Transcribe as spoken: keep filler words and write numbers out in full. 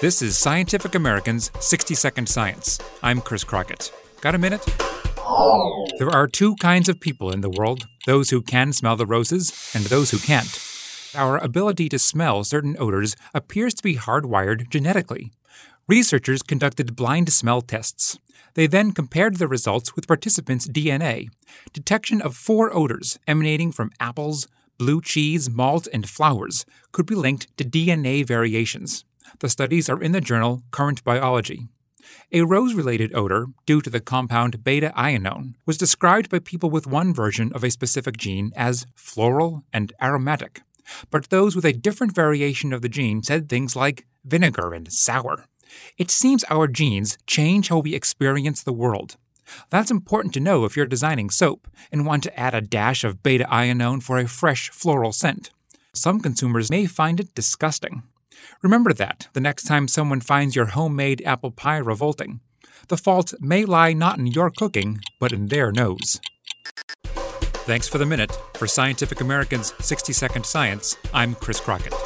This is Scientific American's sixty second Science. I'm Chris Crockett. Got a minute? There are two kinds of people in the world, those who can smell the roses and those who can't. Our ability to smell certain odors appears to be hardwired genetically. Researchers conducted blind smell tests. They then compared the results with participants' D N A. Detection of four odors emanating from apples, blue cheese, malt, and flowers could be linked to D N A variations. The studies are in the journal Current Biology. A rose-related odor, due to the compound beta-ionone, was described by people with one version of a specific gene as floral and aromatic. But those with a different variation of the gene said things like vinegar and sour. It seems our genes change how we experience the world. That's important to know if you're designing soap and want to add a dash of beta-ionone for a fresh floral scent. Some consumers may find it disgusting. Remember that the next time someone finds your homemade apple pie revolting. The fault may lie not in your cooking, but in their nose. Thanks for the minute. For Scientific American's sixty second Science, I'm Chris Crockett.